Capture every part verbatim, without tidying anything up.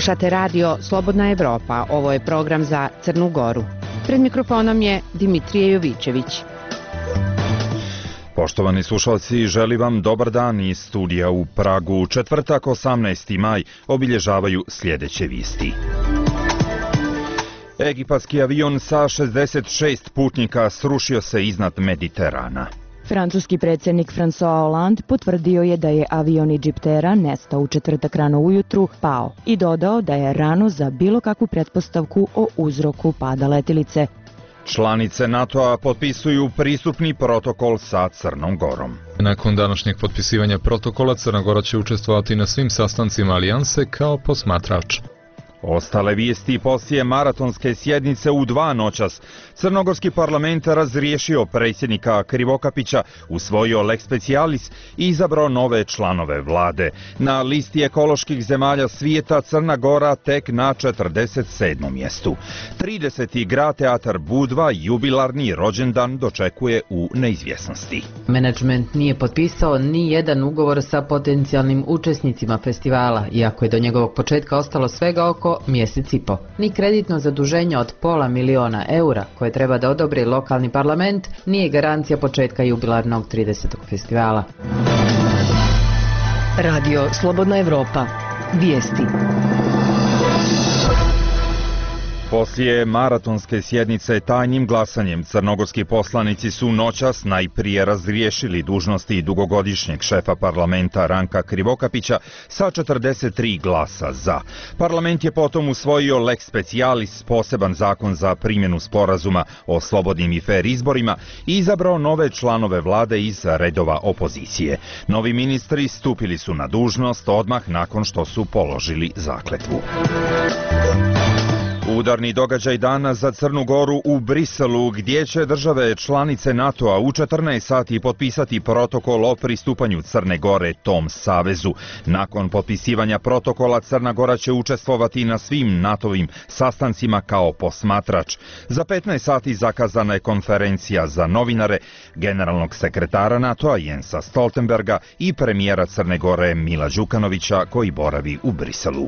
Slušate radio Slobodna Evropa, ovo je program za Crnu Goru. Pred mikrofonom je Dimitrije Jovićević. Poštovani slušalci, želim vam dobar dan iz studija u Pragu. Četvrtak, osamnaesti maj, obilježavaju sljedeće vijesti. Egipatski avion sa šezdeset šest putnika srušio se iznad Mediterana. Francuski predsjednik François Hollande potvrdio je da je avion Egyptera nestao u četvrtak rano ujutru pao i dodao da je rano za bilo kakvu pretpostavku o uzroku pada letilice. Članice NATO-a potpisuju pristupni protokol sa Crnom Gorom. Nakon današnjeg potpisivanja protokola, Crna Gora će učestvovati na svim sastancima alijanse kao posmatrač. Ostale vijesti poslije maratonske sjednice u dva noćas. Crnogorski parlament razriješio predsjednika Krivokapića, usvojio lex specialis i izabrao nove članove vlade. Na listi ekoloških zemalja svijeta Crna Gora tek na četrdeset sedmom mjestu. trideseti grad Teatar Budva jubilarni rođendan dočekuje u neizvjesnosti. Menadžment nije potpisao ni jedan ugovor sa potencijalnim učesnicima festivala, iako je do njegovog početka ostalo svega oko mjesec i po. Ni kreditno zaduženje od pola miliona eura koje treba da odobri lokalni parlament nije garancija početka jubilarnog tridesetog festivala. Radio Slobodna Evropa. Vijesti. Poslije maratonske sjednice tajnim glasanjem crnogorski poslanici su noćas najprije razriješili dužnosti dugogodišnjeg šefa parlamenta Ranka Krivokapića sa četrdeset tri glasa za. Parlament je potom usvojio lex specialis, poseban zakon za primjenu sporazuma o slobodnim i fer izborima, i izabrao nove članove vlade iz redova opozicije. Novi ministri stupili su na dužnost odmah nakon što su položili zakletvu. Udarni događaj dana za Crnu Goru u Briselu, gdje će države članice NATO-a u četrnaest sati potpisati protokol o pristupanju Crne Gore tom savezu. Nakon potpisivanja protokola Crna Gora će učestvovati na svim NATO-vim sastancima kao posmatrač. Za petnaest sati zakazana je konferencija za novinare generalnog sekretara NATO-a Jensa Stoltenberga i premijera Crne Gore Mila Đukanovića, koji boravi u Briselu.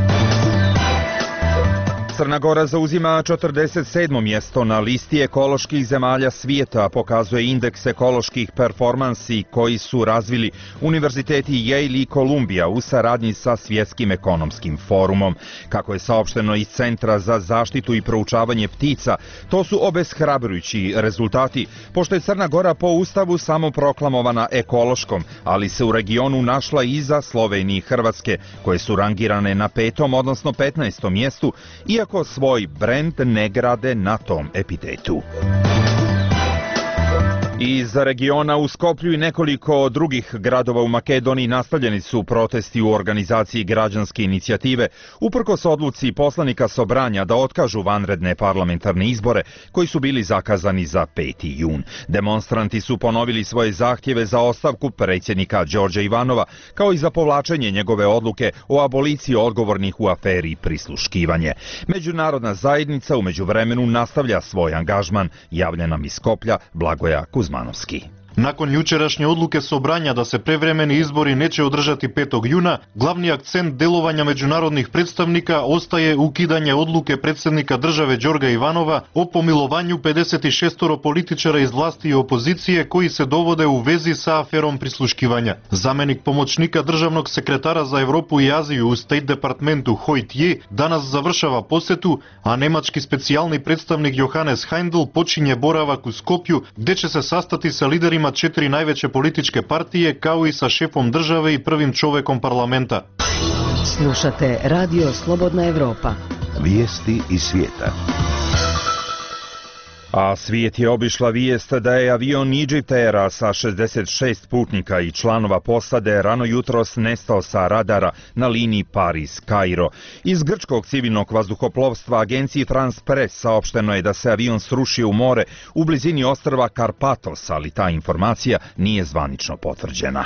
Crna Gora zauzima četrdeset sedmo mjesto na listi ekoloških zemalja svijeta, pokazuje indeks ekoloških performansi koji su razvili univerziteti Yale i Columbia u saradnji sa Svjetskim ekonomskim forumom. Kako je saopšteno iz Centra za zaštitu i proučavanje ptica, to su obeshrabrujući rezultati, pošto je Crna Gora po ustavu samoproklamovana ekološkom, ali se u regionu našla iza Slovenije i Hrvatske, koje su rangirane na petom, odnosno petnaestom mjestu, iako Ako svoj brend ne grade na tom epitetu. Iz regiona u Skoplju i nekoliko drugih gradova u Makedoniji nastavljeni su protesti u organizaciji građanske inicijative uprkos odluci poslanika Sobranja da otkažu vanredne parlamentarne izbore koji su bili zakazani za peti jun. Demonstranti su ponovili svoje zahtjeve za ostavku predsjednika Đorđa Ivanova, kao i za povlačenje njegove odluke o aboliciji odgovornih u aferi prisluškivanje. Međunarodna zajednica u međuvremenu nastavlja svoj angažman, javlja nam iz Skoplja Blagoja Kuzmanovski. Nakon jučerašnje odluke Sobranja da se prevremeni izbori neće održati petog juna, glavni akcent delovanja međunarodnih predstavnika ostaje ukidanje odluke predsjednika države Đorga Ivanova o pomilovanju pedeset šest političara iz vlasti i opozicije koji se dovode u vezi sa aferom prisluškivanja. Zamenik pomoćnika državnog sekretara za Europu i Aziju u State Departmentu Hoyt Ye danas završava posjetu, a nemački specijalni predstavnik Johannes Heindl počinje boravak u Skopju, gdje će se sastati sa liderima četiri najveće političke partije, kao i sa šefom države i prvim čovekom parlamenta. Slušate Radio Slobodna Evropa. Vijesti iz svijeta. A svijet je obišla vijest da je avion Egyptera sa šezdeset šest putnika i članova posade rano jutros nestao sa radara na liniji Paris-Kairo. Iz grčkog civilnog vazduhoplovstva agenciji France Press saopšteno je da se avion srušio u more u blizini ostrva Karpatos, ali ta informacija nije zvanično potvrđena.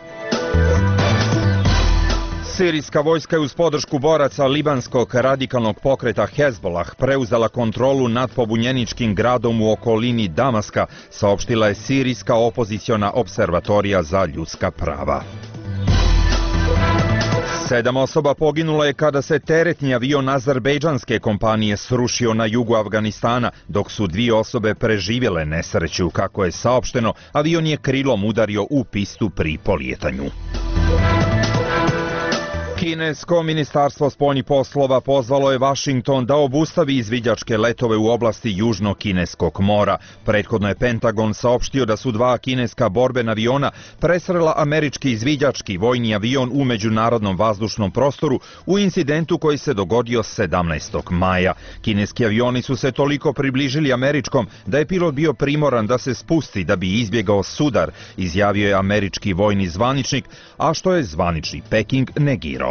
Sirijska vojska je uz podršku boraca libanskog radikalnog pokreta Hezbollah preuzela kontrolu nad pobunjeničkim gradom u okolini Damaska, saopštila je Sirijska opoziciona observatorija za ljudska prava. Sedam osoba poginulo je kada se teretni avion azerbejdžanske kompanije srušio na jugu Afganistana, dok su dvije osobe preživjele nesreću. Kako je saopšteno, avion je krilom udario u pistu pri polijetanju. Kinesko ministarstvo spoljnih poslova pozvalo je Vašington da obustavi izviđačke letove u oblasti Južnog kineskog mora. Prethodno je Pentagon saopštio da su dva kineska borbena aviona presrela američki izviđački vojni avion u međunarodnom vazdušnom prostoru u incidentu koji se dogodio sedamnaestog maja. Kineski avioni su se toliko približili američkom da je pilot bio primoran da se spusti da bi izbjegao sudar, izjavio je američki vojni zvaničnik, a što je zvanični Peking negirao.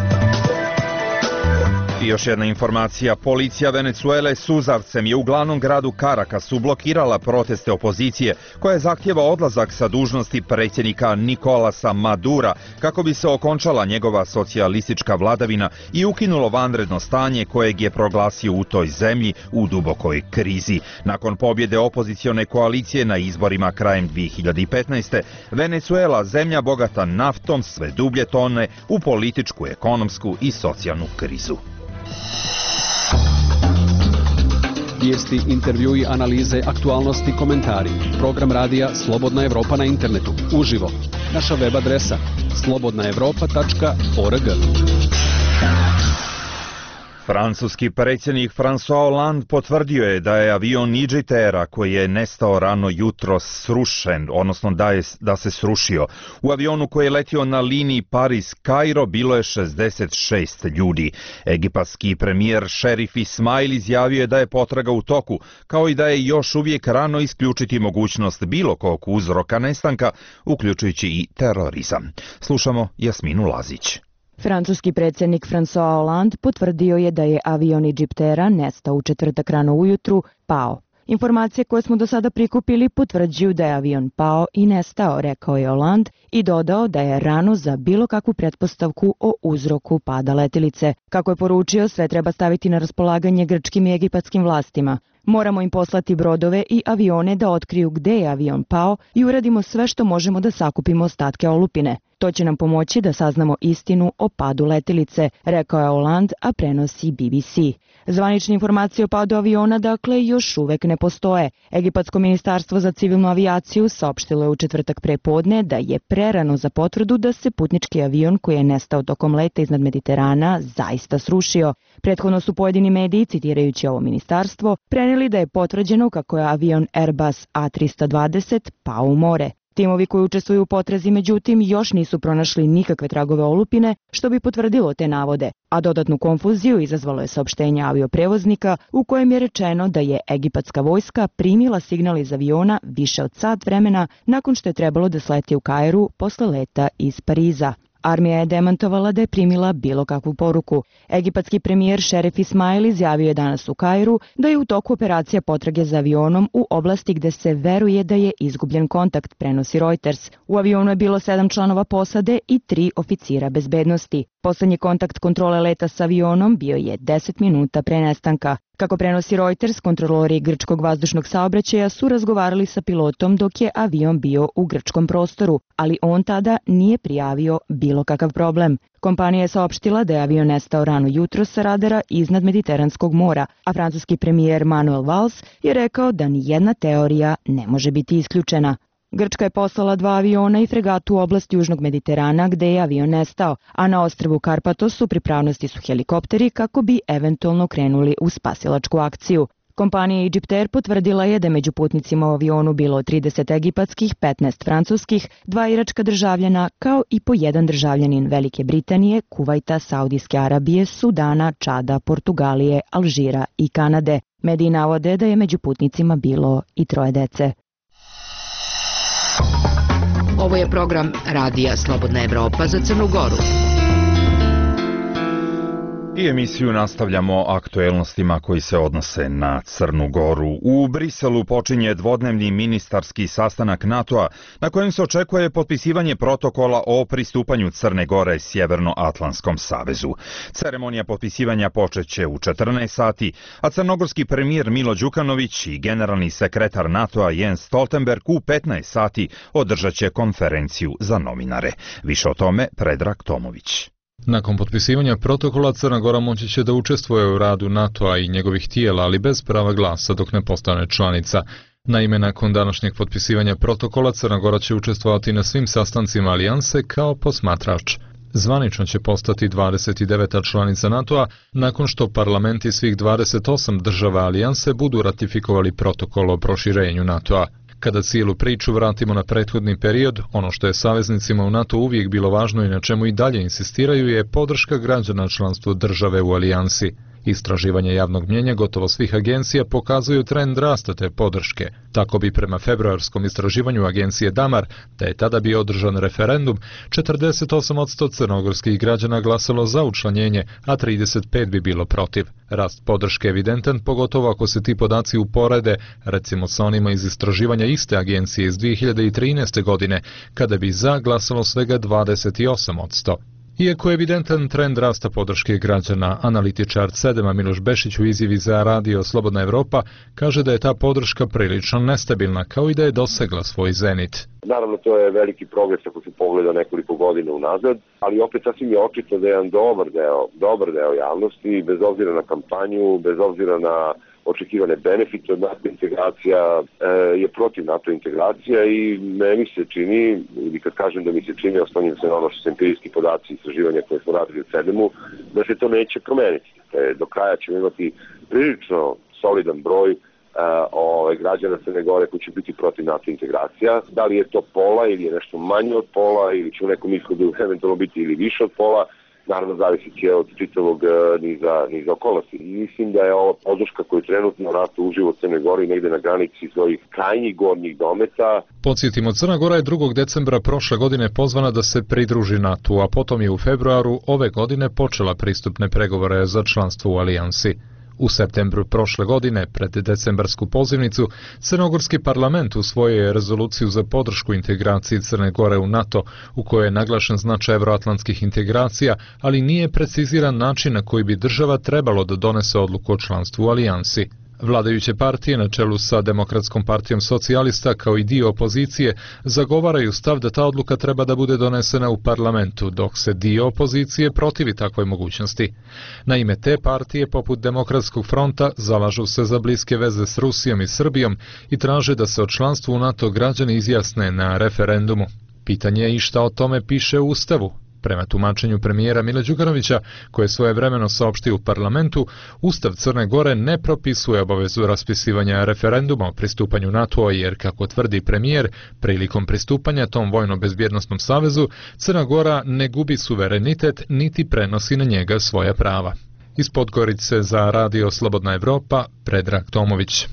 I još jedna informacija, policija Venecuele suzavcem je u glavnom gradu Carakasu blokirala proteste opozicije koja zahtjeva odlazak sa dužnosti predsjednika Nicolasa Madura kako bi se okončala njegova socijalistička vladavina i ukinulo vanredno stanje kojeg je proglasio u toj zemlji u dubokoj krizi. Nakon pobjede opozicione koalicije na izborima krajem dvije hiljade petnaeste. Venecuela, zemlja bogata naftom, sve dublje tone u političku, ekonomsku i socijalnu krizu. Vijesti, intervjui, analize, aktualnosti, komentari. Program radija Slobodna Evropa na internetu. Uživo. Naša web adresa slobodna evropa tačka org. Francuski predsjednik François Hollande potvrdio je da je avion Nigitera koji je nestao rano jutro srušen, odnosno da, je, da se srušio. U avionu koji je letio na liniji Paris-Kairo bilo je šezdeset šest ljudi. Egipatski premijer Šerif Ismail izjavio je da je potraga u toku, kao i da je još uvijek rano isključiti mogućnost bilo kog uzroka nestanka, uključujući i terorizam. Slušamo Jasminu Lazić. Francuski predsjednik François Hollande potvrdio je da je avion Egyptera nestao u četvrtak rano ujutru pao. Informacije koje smo do sada prikupili potvrđuju da je avion pao i nestao, rekao je Hollande i dodao da je rano za bilo kakvu pretpostavku o uzroku pada letilice. Kako je poručio, sve treba staviti na raspolaganje grčkim i egipatskim vlastima. Moramo im poslati brodove i avione da otkriju gde je avion pao i uradimo sve što možemo da sakupimo ostatke olupine. To će nam pomoći da saznamo istinu o padu letilice, rekao je Hollande, a prenosi B B C. Zvanične informacije o padu aviona dakle još uvek ne postoje. Egipatsko ministarstvo za civilnu avijaciju saopštilo je u četvrtak prepodne da je prerano za potvrdu da se putnički avion koji je nestao tokom leta iznad Mediterana zaista srušio. Prethodno su pojedini mediji, citirajući ovo ministarstvo, prenijeli da je potvrđeno kako je avion Airbus A trista dvadeset pao u more. Timovi koji učestvuju u potrazi, međutim, još nisu pronašli nikakve tragove olupine, što bi potvrdilo te navode, a dodatnu konfuziju izazvalo je saopštenje avioprevoznika u kojem je rečeno da je egipatska vojska primila signal iz aviona više od sat vremena nakon što je trebalo da sleti u Kairu posle leta iz Pariza. Armija je demantovala da je primila bilo kakvu poruku. Egipatski premijer Šerif Ismail izjavio je danas u Kairu da je u toku operacija potrage za avionom u oblasti gde se veruje da je izgubljen kontakt, prenosi Reuters. U avionu je bilo sedam članova posade i tri oficira bezbednosti. Poslednji kontakt kontrole leta s avionom bio je deset minuta pre nestanka. Kako prenosi Reuters, kontrolori grčkog vazdušnog saobraćaja su razgovarali sa pilotom dok je avion bio u grčkom prostoru, ali on tada nije prijavio bilo kakav problem. Kompanija je saopštila da je avion nestao rano jutro sa radara iznad Mediteranskog mora, a francuski premijer Manuel Valls je rekao da ni jedna teorija ne može biti isključena. Grčka je poslala dva aviona i fregatu u oblasti Južnog Mediterana gde je avion nestao, a na ostrvu Karpatos u pripravnosti su helikopteri kako bi eventualno krenuli u spasilačku akciju. Kompanija Egypter potvrdila je da među putnicima u avionu bilo trideset egipatskih, petnaest francuskih, dva iračka državljana kao i po jedan državljanin Velike Britanije, Kuvajta, Saudijske Arabije, Sudana, Čada, Portugalije, Alžira i Kanade. Mediji navode da je među putnicima bilo i troje dece. Ovo je program radija Slobodna Evropa za Crnu Goru. I emisiju nastavljamo aktuelnostima koji se odnose na Crnu Goru. U Briselu počinje dvodnevni ministarski sastanak NATO-a na kojem se očekuje potpisivanje protokola o pristupanju Crne Gore Sjevernoatlantskom savezu. Ceremonija potpisivanja počeće u četrnaest sati, a crnogorski premijer Milo Đukanović i generalni sekretar NATO-a Jens Stoltenberg u petnaest sati održat će konferenciju za novinare. Više o tome Predrag Tomović. Nakon potpisivanja protokola Crna Gora moći će da učestvuje u radu NATO-a i njegovih tijela, ali bez prava glasa dok ne postane članica. Naime, nakon današnjeg potpisivanja protokola Crna Gora će učestvovati na svim sastancima alijanse kao posmatrač. Zvanično će postati dvadeset deveta članica NATO-a nakon što parlamenti svih dvadeset osam država alijanse budu ratifikovali protokol o proširenju NATO-a. Kada cijelu priču vratimo na prethodni period, ono što je saveznicima u NATO uvijek bilo važno i na čemu i dalje insistiraju je podrška građana članstvu države u alijansi. Istraživanje javnog mnjenja gotovo svih agencija pokazuju trend rasta te podrške. Tako bi prema februarskom istraživanju agencije Damar, da je tada bio održan referendum, četrdeset osam posto crnogorskih građana glasalo za učlanjenje, a trideset pet bi bilo protiv. Rast podrške je evidentan, pogotovo ako se ti podaci uporede, recimo sa onima iz istraživanja iste agencije iz dvije hiljade trinaeste. godine, kada bi za glasalo svega dvadeset osam posto. Iako je evidentan trend rasta podrške građana, analitičar Sedema Miloš Bešić u izjavi za radio Slobodna Evropa kaže da je ta podrška prilično nestabilna, kao i da je dosegla svoj zenit. Naravno, to je veliki progres ako se pogleda nekoliko godina unazad, ali opet sasvim je očito da je jedan dobar deo, dobar deo javnosti, bez obzira na kampanju, bez obzira na očekivane benefite od NATO integracija, e, je protiv NATO integracija i meni se čini, ili kad kažem da mi se čini, oslanjam se na ono što su empirijski podaci i istraživanja koje smo radili u Sedemu, da se to neće promeniti. E, do kraja ćemo imati prilično solidan broj e, ove, građana Crne Gore koji će biti protiv NATO integracija. Da li je to pola ili je nešto manje od pola ili će u nekom ishodu eventualno biti ili više od pola, naravno zavisit će od čitavog niza, niza okolnosti. I mislim da je ova podrška koju trenutno NATO uživa u Crnoj Gori negde na granici svojih krajnjih gornjih dometa. Podsjetimo, Crna Gora je drugog decembra prošle godine pozvana da se pridruži NATO, a potom je u februaru ove godine počela pristupne pregovore za članstvo u alijansi. U septembru prošle godine, pred decembarsku pozivnicu, Crnogorski parlament usvojio je rezoluciju za podršku integraciji Crne Gore u NATO, u kojoj je naglašen značaj evroatlantskih integracija, ali nije preciziran način na koji bi država trebalo da donese odluku o članstvu u alijansi. Vladajuće partije na čelu sa Demokratskom partijom socijalista kao i dio opozicije zagovaraju stav da ta odluka treba da bude donesena u parlamentu, dok se dio opozicije protivi takvoj mogućnosti. Naime, te partije poput Demokratskog fronta zalažu se za bliske veze s Rusijom i Srbijom i traže da se o članstvu u NATO građani izjasne na referendumu. Pitanje je i šta o tome piše u Ustavu. Prema tumačenju premijera Mila Đukanovića, koje je svojevremeno saopštio u parlamentu, Ustav Crne Gore ne propisuje obavezu raspisivanja referenduma o pristupanju NATO-a, jer, kako tvrdi premijer, prilikom pristupanja tom vojno-bezbjednostnom savezu, Crna Gora ne gubi suverenitet niti prenosi na njega svoja prava. Iz Podgorice za radio Slobodna Evropa, Predrag Tomović.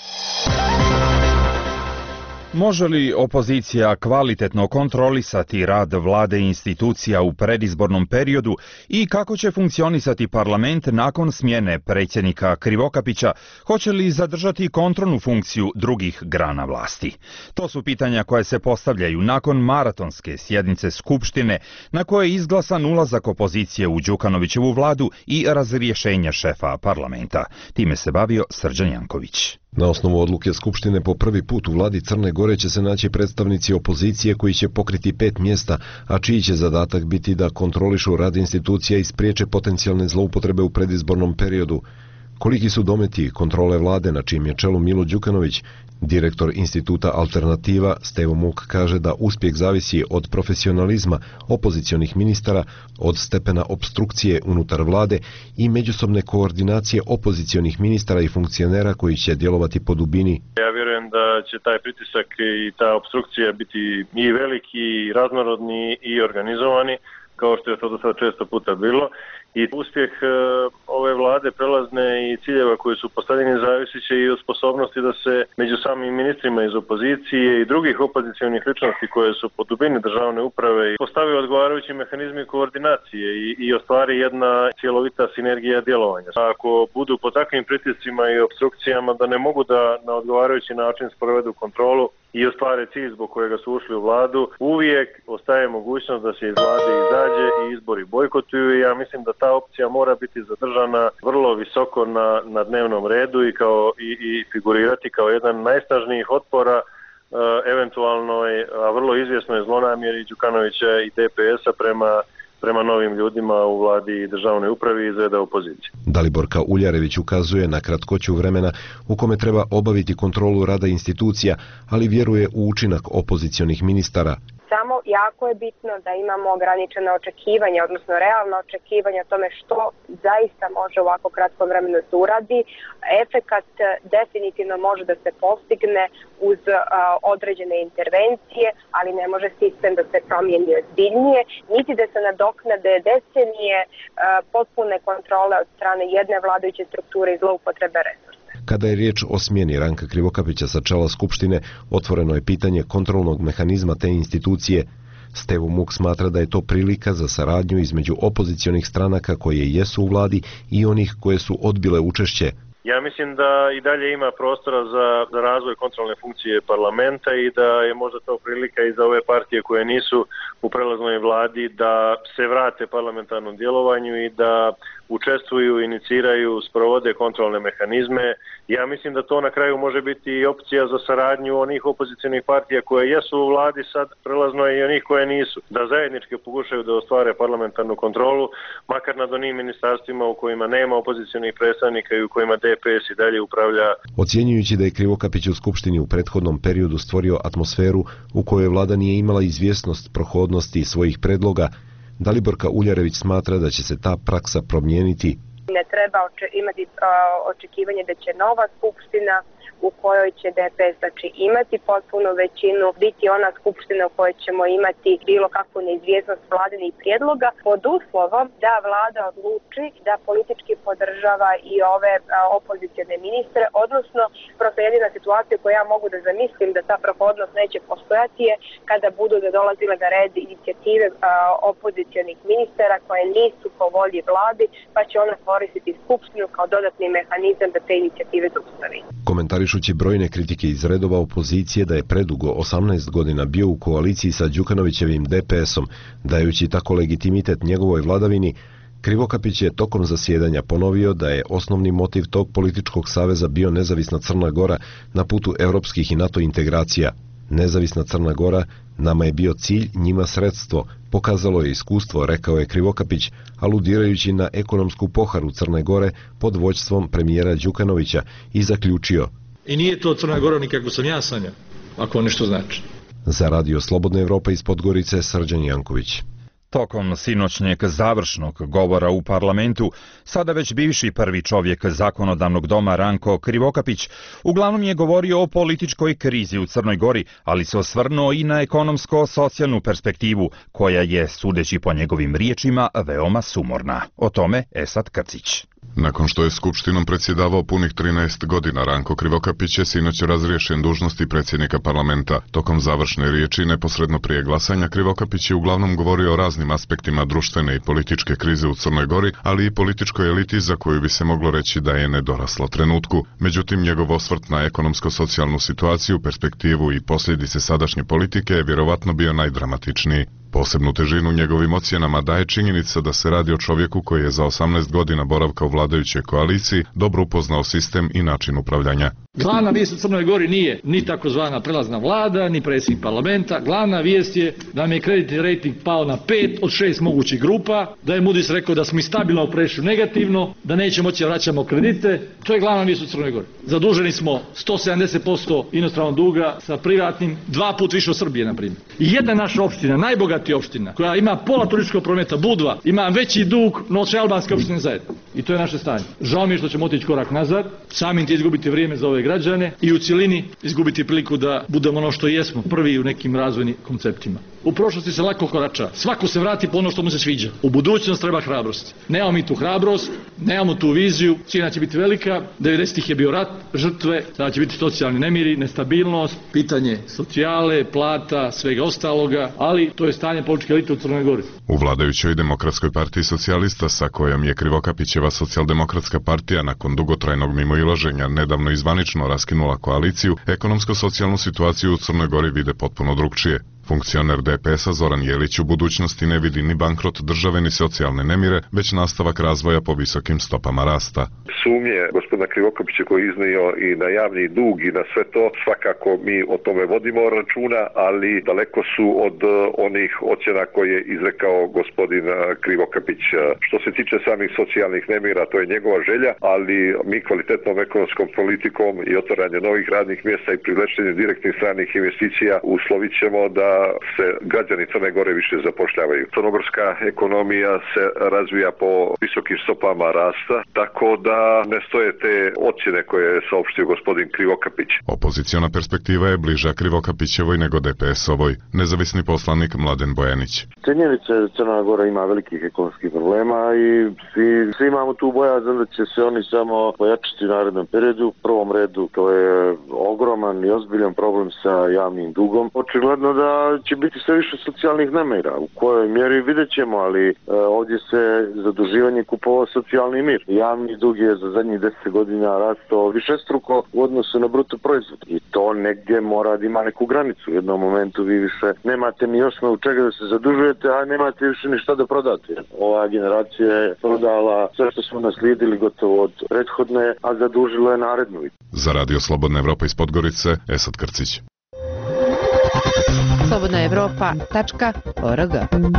Može li opozicija kvalitetno kontrolisati rad vlade i institucija u predizbornom periodu i kako će funkcionisati parlament nakon smjene predsjednika Krivokapića? Hoće li zadržati kontrolnu funkciju drugih grana vlasti? To su pitanja koje se postavljaju nakon maratonske sjednice Skupštine na kojoj je izglasan ulazak opozicije u Đukanovićevu vladu i razrješenje šefa parlamenta. Time se bavio Srđan Janković. Na osnovu odluke Skupštine po prvi put u vladi Crne Gore će se naći predstavnici opozicije koji će pokriti pet mjesta, a čiji će zadatak biti da kontrolišu rad institucija i spriječe potencijalne zloupotrebe u predizbornom periodu. Koliki su dometi kontrole vlade na čijem je čelu Milo Đukanović, direktor instituta Alternativa Stevo Muk kaže da uspjeh zavisi od profesionalizma opozicionih ministara, od stepena obstrukcije unutar vlade i međusobne koordinacije opozicionih ministara i funkcionera koji će djelovati po dubini. Ja vjerujem da će taj pritisak i ta obstrukcija biti i veliki, i raznorodni, i organizovani, kao što je to do sada često puta bilo. I uspjeh e, ove vlade prelazne i ciljeva koji su postavljeni zavisit će i od sposobnosti da se među samim ministrima iz opozicije i drugih opozicionih ličnosti koje su po dubini državne uprave postave odgovarajući mehanizmi koordinacije i, i ostvari jedna cjelovita sinergija djelovanja. Ako budu po takvim pritiscima i obstrukcijama da ne mogu da na odgovarajući način sprovedu kontrolu i ostvare cilj zbog kojega su ušli u vladu, uvijek ostaje mogućnost da se iz vlade izađe i izbori bojkotuju i ja mislim da ta opcija mora biti zadržana vrlo visoko na, na dnevnom redu i, kao, i, i figurirati kao jedan najsnažnijih otpora uh, eventualnoj, a vrlo izvjesnoj zlonamjeri Đukanovića i D P S-a prema prema novim ljudima u vladi i državnoj upravi iz reda opozicije. Daliborka Uljarević ukazuje na kratkoću vremena u kome treba obaviti kontrolu rada institucija, ali vjeruje u učinak opozicionih ministara. Samo jako je bitno da imamo ograničena očekivanja, odnosno realna očekivanja o tome što zaista može u ovako kratkom vremenu se uradi. Efekat definitivno može da se postigne uz a, određene intervencije, ali ne može sistem da se promijeni ozbiljnije, niti da se nadoknade decenije a, potpune kontrole od strane jedne vladajuće strukture i zloupotrebe resursa. Kada je riječ o smjeni Ranka Krivokapića sa čela Skupštine, otvoreno je pitanje kontrolnog mehanizma te institucije. Stevo Muk smatra da je to prilika za saradnju između opozicionih stranaka koje jesu u vladi i onih koje su odbile učešće. Ja mislim da i dalje ima prostora za, za razvoj kontrolne funkcije parlamenta i da je možda to prilika i za ove partije koje nisu u prelaznoj vladi da se vrate parlamentarnom djelovanju i da učestvuju, iniciraju, sprovode kontrolne mehanizme. Ja mislim da to na kraju može biti i opcija za saradnju onih opozicionih partija koje jesu u vladi sad prelazno i onih koje nisu. Da zajednički pokušaju da ostvare parlamentarnu kontrolu, makar nad onim ministarstvima u kojima nema opozicionih predstavnika i u kojima D P S i dalje upravlja. Ocjenjujući da je Krivokapić u Skupštini u prethodnom periodu stvorio atmosferu u kojoj vlada nije imala izvjesnost prohodnosti svojih predloga, Daliborka Uljarević smatra da će se ta praksa promijeniti. Ne treba oče- imati uh, očekivanje da će nova skupština u kojoj će D P S znači, imati potpunu većinu, biti ona skupština u kojoj ćemo imati bilo kakvu neizvjesnost vladinih prijedloga, pod uslovom da vlada odluči da politički podržava i ove a, opozicione ministre, odnosno prosto jedina situacija koju ja mogu da zamislim da ta prohodnost neće postojati je kada budu da dolazile na red inicijative a, opozicionih ministara koje nisu po volji vladi, pa će ona koristiti skupštinu kao dodatni mehanizam da te inicijative zaustavi. Komentarišući brojne kritike iz redova opozicije da je predugo osamnaest godina bio u koaliciji sa Đukanovićevim D P S-om, dajući tako legitimitet njegovoj vladavini, Krivokapić je tokom zasjedanja ponovio da je osnovni motiv tog političkog saveza bio nezavisna Crna Gora na putu europskih i NATO integracija. Nezavisna Crna Gora nama je bio cilj, njima sredstvo, pokazalo je iskustvo, rekao je Krivokapić, aludirajući na ekonomsku poharu Crne Gore pod vođstvom premijera Đukanovića i zaključio: I nije to Crna Gora ni kako sam ja sanjao, ako nešto znači. Za Radio Slobodna Evropa iz Podgorice, Srđan Janković. Tokom sinoćnjeg završnog govora u parlamentu, sada već bivši prvi čovjek zakonodavnog doma Ranko Krivokapić uglavnom je govorio o političkoj krizi u Crnoj Gori, ali se osvrnuo i na ekonomsko-socijalnu perspektivu, koja je, sudeći po njegovim riječima, veoma sumorna. O tome Esad Krcić. Nakon što je Skupštinom predsjedavao punih trinaest godina, Ranko Krivokapić je sinoć razriješen dužnosti predsjednika parlamenta. Tokom završne riječi, neposredno prije glasanja, Krivokapić je uglavnom govorio o raznim aspektima društvene i političke krize u Crnoj Gori, ali i političkoj eliti za koju bi se moglo reći da je nedorasla trenutku. Međutim, njegov osvrt na ekonomsko-socijalnu situaciju, perspektivu i posljedice sadašnje politike je vjerovatno bio najdramatičniji. Posebnu težinu njegovim ocjenama daje činjenica da se radi o čovjeku koji je za osamnaest godina boravka u vladajućoj koaliciji dobro upoznao sistem i način upravljanja. Glavna vijest u Crnoj Gori nije ni takozvana prelazna vlada, ni predsjednik parlamenta. Glavna vijest je da nam je kreditni rejting pao na pet od šest mogućih grupa, da je Moody's rekao da smo i stabilno prešli negativno, da neće moći da vraćamo kredite. To je glavna vijest u Crnoj Gori. Zaduženi smo sto sedamdeset posto inostranog duga sa privatnim, dva put više od Srbije, na primjer. I jedna naša opština, najbogatija opština, koja ima pola turističkog prometa, Budva, ima veći dug no sve albanske opštine zajedno. I to je naše stanje. Žao mi je što ćemo otići korak nazad, samim ti izgubiti vrijeme za ove građane i u cjelini izgubiti priliku da budemo ono što jesmo, prvi u nekim razvojnim konceptima. U prošlosti se lako korača. Svako se vrati po ono što mu se sviđa. U budućnost treba hrabrost. Nemamo mi tu hrabrost, nemamo tu viziju, cijena će biti velika. devedesetih je bio rat, žrtve, sada će biti socijalni nemiri, nestabilnost, pitanje socijale, plata, svega ostaloga, ali to je stanje političke elite u Crnoj Gori. U vladajućoj Demokratskoj partiji socijalista, sa kojom je Krivokapićeva socijaldemokratska partija nakon dugotrajnog mimoilaženja nedavno izvanično raskinula koaliciju, ekonomsko-socijalnu situaciju u Crnoj Gori vide potpuno drugčije. Funkcioner D P S-a Zoran Jelić u budućnosti ne vidi ni bankrot države ni socijalne nemire, već nastavak razvoja po visokim stopama rasta. Sumnje gospodina Krivokapića koji je iznio i na javni dug i na sve to, svakako mi o tome vodimo računa, ali daleko su od onih ocjena koje je izrekao gospodin Krivokapić. Što se tiče samih socijalnih nemira, to je njegova želja, ali mi kvalitetnom ekonomskom politikom i otvaranjem novih radnih mjesta i privlačenjem direktnih stranih investicija uslovit ćemo da se građani Crne Gore više zapošljavaju. Crnogorska ekonomija se razvija po visokim stopama rasta, tako da ne stoje te ocjene koje je saopštio gospodin Krivokapić. Opoziciona perspektiva je bliža Krivokapićevoj nego D P S-ovoj. Nezavisni poslanik Mladen Bojanić. Činjenica je da Crna Gora ima velikih ekonomskih problema i svi, svi imamo tu bojazan da će se oni samo pojačati u narednom periodu. U prvom redu to je ogroman i ozbiljan problem sa javnim dugom. Očigledno da će biti sve više socijalnih nemira. U kojoj mjeri vidjet ćemo, ali e, ovdje se zaduživanje kupovao socijalni mir. Javni dug je za zadnjih deset godina rastao višestruko u odnosu na bruto proizvod. I to negdje mora da ima neku granicu. U jednom momentu vi više nemate ni osnovu čega da se zadužujete, a nemate više ni šta da prodate. Ova generacija je prodala sve što smo naslijedili gotovo od prethodne, a zadužila je narednu. Za Radio Slobodna Evropa iz Podgorice, Esad Krcić. slobodna evropa tačka org.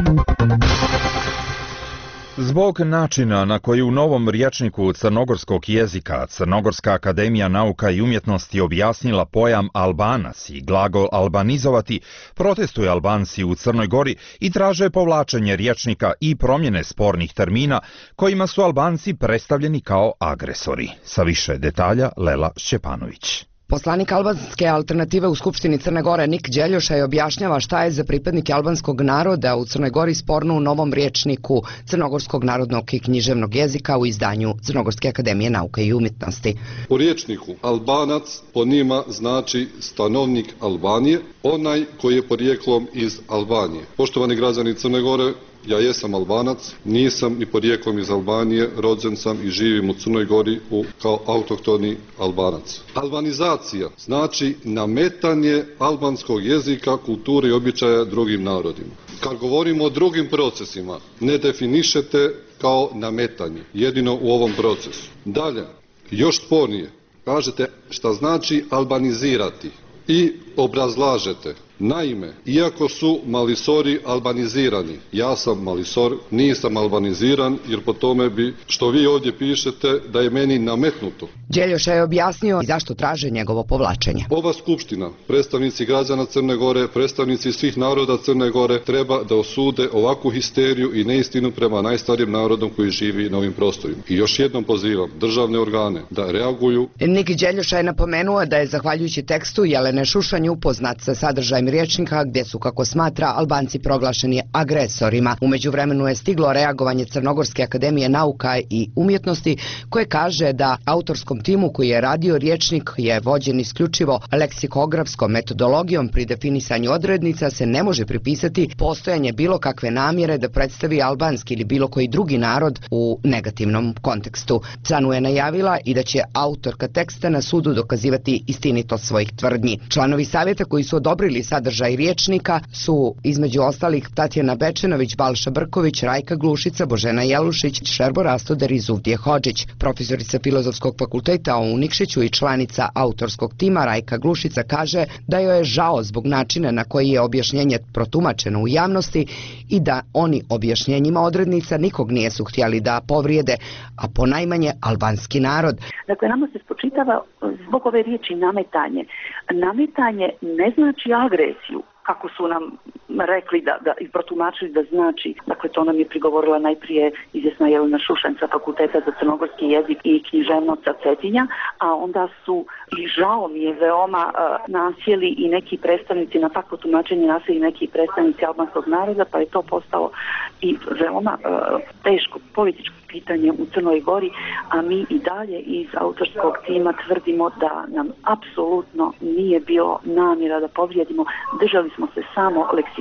Zbog načina na koji u novom rječniku crnogorskog jezika Crnogorska akademija nauka i umjetnosti objasnila pojam albanac i glagol albanizovati, protestuju Albanci u Crnoj Gori i traže povlačenje rječnika i promjene spornih termina kojima su Albanci predstavljeni kao agresori. Sa više detalja Lela Šćepanović. Poslanik albanske alternative u Skupštini Crne Gore Nik Đeljošaj objašnjava šta je za pripadnike albanskog naroda u Crnoj Gori sporno u novom rječniku Crnogorskog narodnog i književnog jezika u izdanju Crnogorske akademije nauke i umjetnosti. U rječniku albanac po njima znači stanovnik Albanije, onaj koji je porijeklom iz Albanije. Poštovani građani Crne Gore, ja jesam Albanac, nisam ni porijeklom iz Albanije, rođen sam i živim u Crnoj Gori u, kao autohtoni Albanac. Albanizacija znači nametanje albanskog jezika, kulture i običaja drugim narodima. Kad govorimo o drugim procesima, ne definišete kao nametanje, jedino u ovom procesu. Dalje, još spornije, kažete šta znači albanizirati i obrazlažete. Naime, iako su Malisori albanizirani, ja sam Malisor, nisam albaniziran, jer po tome bi, što vi ovdje pišete, da je meni nametnuto. Đeljoša je objasnio zašto traže njegovo povlačenje. Ova skupština, predstavnici građana Crne Gore, predstavnici svih naroda Crne Gore, treba da osude ovakvu histeriju i neistinu prema najstarijem narodom koji živi na ovim prostorima. I još jednom pozivam državne organe da reaguju. Nik Đeljoša je napomenuo da je zahvaljujući tekstu Jelene Šušanj upoznat sa sadržajem rječnika gdje su, kako smatra, Albanci proglašeni agresorima. U međuvremenu je stiglo reagovanje Crnogorske akademije nauka i umjetnosti koje kaže da autorskom timu koji je radio rječnik je vođen isključivo leksikografskom metodologijom. Pri definisanju odrednica se ne može pripisati postojanje bilo kakve namjere da predstavi albanski ili bilo koji drugi narod u negativnom kontekstu. Canu je najavila i da će autorka teksta na sudu dokazivati istinitost svojih tvrdnji. Članovi savjeta koji su odobrili sadržaj rječnika su između ostalih Tatjana Bečenović, Balša Brković, Rajka Glušica, Božena Jelušić, Šerbo Rastoder i Zuvdije Hodžić. Profesorica Filozofskog fakulteta u Nikšiću i članica autorskog tima Rajka Glušica kaže da joj je žao zbog načina na koji je objašnjenje protumačeno u javnosti i da oni objašnjenjima odrednica nikog nijesu htjeli da povrijede, a ponajmanje albanski narod. Dakle, nama se spočitava zbog ove riječi nametanje. Nametanje ne znači agresiju, kako su nam rekli da, da i protumačili da znači. Dakle, to nam je prigovorila najprije izvjesna Jelena Šušanj sa Fakulteta za crnogorski jezik i književnost sa Cetinja, a onda su, i žao mi je veoma, uh, nasjeli i neki predstavnici, na takvo tumačenje nasjeli neki predstavnici albanskog naroda, pa je to postalo i veoma uh, teško političko pitanje u Crnoj Gori, a mi i dalje iz autorskog tima tvrdimo da nam apsolutno nije bilo namjera da povrijedimo. Držali smo se samo leksikografije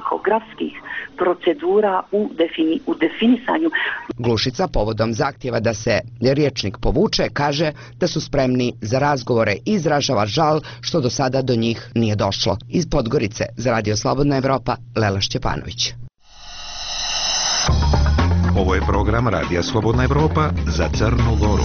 tahografskih procedura u, defini, u definisanju. Glušica povodom zahtjeva da se riječnik povuče kaže da su spremni za razgovore i izražava žal što do sada do njih nije došlo. Iz Podgorice za Radio Slobodna Evropa, Lela Šćepanović. Ovo je program Radija Slobodna Evropa za Crnu Goru.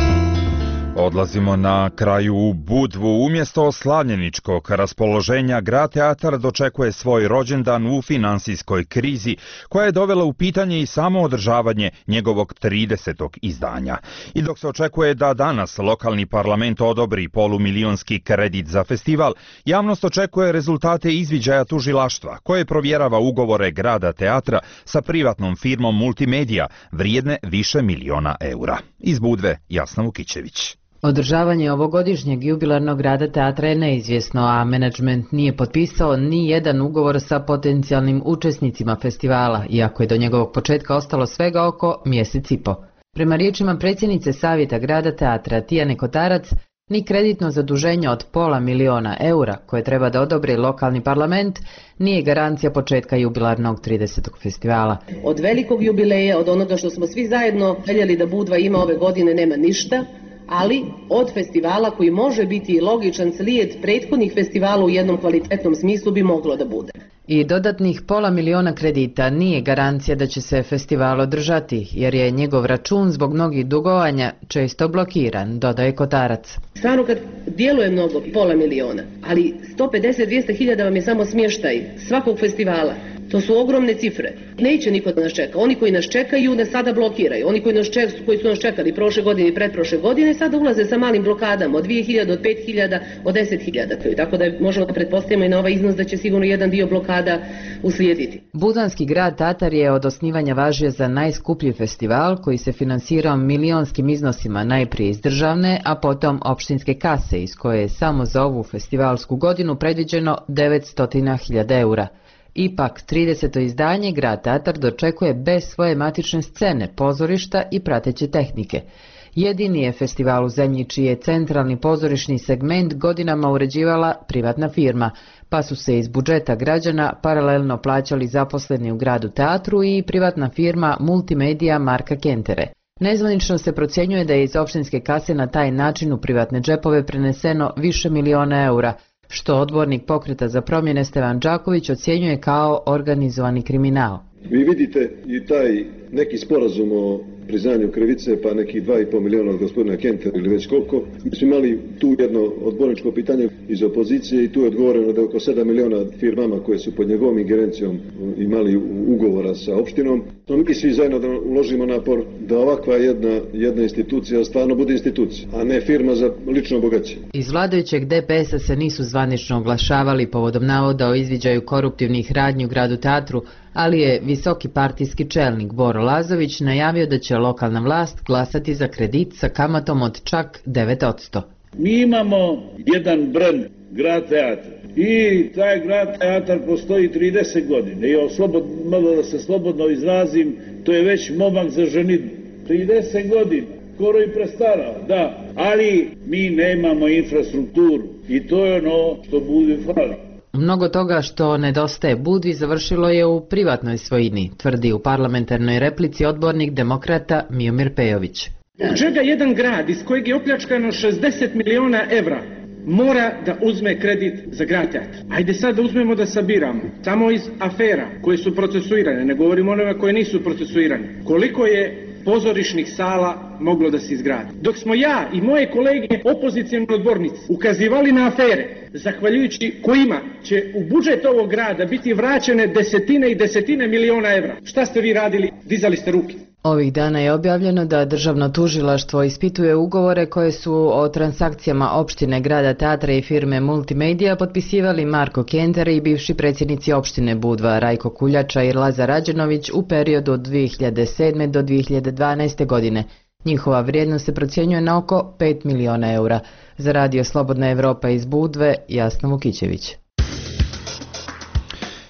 Odlazimo na kraju u Budvu. Umjesto slavljeničkog raspoloženja, grad teatar dočekuje svoj rođendan u finansijskoj krizi, koja je dovela u pitanje i samo održavanje njegovog tridesetog izdanja. I dok se očekuje da danas lokalni parlament odobri polumilionski kredit za festival, javnost očekuje rezultate izviđaja tužilaštva, koje provjerava ugovore grada teatra sa privatnom firmom Multimedija, vrijedne više miliona eura. Iz Budve, Jasna Vukićević. Održavanje ovogodišnjeg jubilarnog rada teatra je neizvjesno, a menadžment nije potpisao ni jedan ugovor sa potencijalnim učesnicima festivala, iako je do njegovog početka ostalo svega oko mjesec i po. Prema riječima predsjednice Savjeta grada teatra Tijane Kotarac, ni kreditno zaduženje od pola miliona eura koje treba da odobri lokalni parlament nije garancija početka jubilarnog tridesetog festivala. Od velikog jubileja, od onoga što smo svi zajedno željeli da Budva ima ove godine, nema ništa, ali od festivala koji može biti logičan slijed prethodnih festivala u jednom kvalitetnom smislu bi moglo da bude. I dodatnih pola miliona kredita nije garancija da će se festival održati, jer je njegov račun zbog mnogih dugovanja često blokiran, dodaje Kotarac. Stvarno kad djeluje mnogo, pola miliona, ali sto pedeset do dvjesto hiljada vam je samo smještaj svakog festivala. To su ogromne cifre. Neće niko da nas čeka. Oni koji nas čekaju nas sada blokiraju. Oni koji, nas ček, koji su nas čekali prošle godine i pretprošle godine sada ulaze sa malim blokadama od dvije hiljade, od pet hiljada, od deset hiljada. Tako da možemo da pretpostavimo i na ovaj iznos da će sigurno jedan dio blokada uslijediti. Budanski grad teatar je od osnivanja važio za najskuplji festival koji se finansirao milionskim iznosima, najprije iz državne, a potom opštinske kase, iz koje je samo za ovu festivalsku godinu predviđeno devetsto hiljada eura. Ipak, trideseto izdanje grad teatar dočekuje bez svoje matične scene, pozorišta i prateće tehnike. Jedini je festival u zemlji čiji je centralni pozorišni segment godinama uređivala privatna firma, pa su se iz budžeta građana paralelno plaćali zaposleni u gradu teatru i privatna firma Multimedija Marka Kentere. Nezvanično se procjenjuje da je iz opštinske kase na taj način u privatne džepove preneseno više miliona eura, što odbornik pokreta za promjene Stevan Đaković ocjenjuje kao organizovani kriminal. Vi vidite i taj neki sporazum o priznanju krivice, pa neki dva i pol miliona od gospodina Kentera ili već koliko. Mi smo imali tu jedno odborničko pitanje iz opozicije i tu je odgovoreno da je oko sedam miliona firmama koje su pod njegovom ingerencijom imali ugovora sa opštinom. No, mi svi zajedno da uložimo napor da ovakva jedna, jedna institucija stvarno bude institucija, a ne firma za lično bogaćenje. Iz vladajućeg D P S-a se nisu zvanično oglašavali povodom navoda o izviđaju koruptivnih radnji u gradu teatru, ali je visoki partijski čelnik Boro Lazović najavio da će lokalna vlast glasati za kredit sa kamatom od čak devet posto. Mi imamo jedan brend, grad teatar, i taj grad teatar postoji trideset godina. I malo da se slobodno izrazim, to je već momak za ženitbu. trideset godina, skoro i prestarao, da, ali mi nemamo infrastrukturu i to je ono što Budvi fali. Mnogo toga što nedostaje Budvi završilo je u privatnoj svojini, tvrdi u parlamentarnoj replici odbornik demokrata Miomir Pejović. Čega jedan grad iz kojeg je opljačkano šezdeset miliona evra mora da uzme kredit za grad teatar? Ajde sad da uzmemo da sabiramo. Samo iz afera koje su procesuirane, ne govorimo onome koje nisu procesuirane. Koliko je pozorišnih sala moglo da se izgradi? Dok smo ja i moje kolege opozicijni odbornici ukazivali na afere, zahvaljujući kojima će u budžet ovog grada biti vraćene desetine i desetine miliona evra. Šta ste vi radili? Dizali ste ruke. Ovih dana je objavljeno da državno tužilaštvo ispituje ugovore koje su o transakcijama opštine grada teatra i firme Multimedija potpisivali Marko Kenter i bivši predsjednici opštine Budva Rajko Kuljača i Lazar Rađenović u periodu od dvije hiljade sedme do dvije hiljade dvanaeste. godine. Njihova vrijednost se procjenjuje na oko pet miliona eura. Za Radio Slobodna Evropa iz Budve, Jasna Vukićević.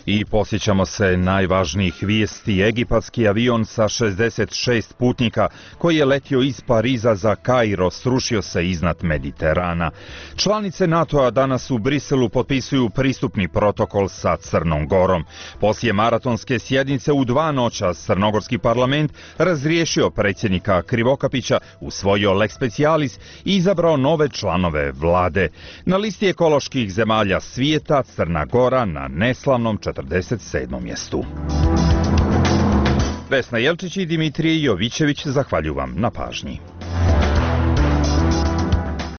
I posjećamo se najvažnijih vijesti. Egipatski avion sa šezdeset šest putnika koji je letio iz Pariza za Kairo srušio se iznad Mediterana. Članice NATO-a danas u Briselu potpisuju pristupni protokol sa Crnom Gorom. Poslije maratonske sjednice u dva noća crnogorski parlament razriješio predsjednika Krivokapića, usvojio lex specialis i izabrao nove članove vlade. Na listi ekoloških zemalja svijeta Crna Gora na neslavnom četrdeset sedmom mjestu. Vesna Jelčić i Dimitrije Jovićević zahvaljuju vam na pažnji.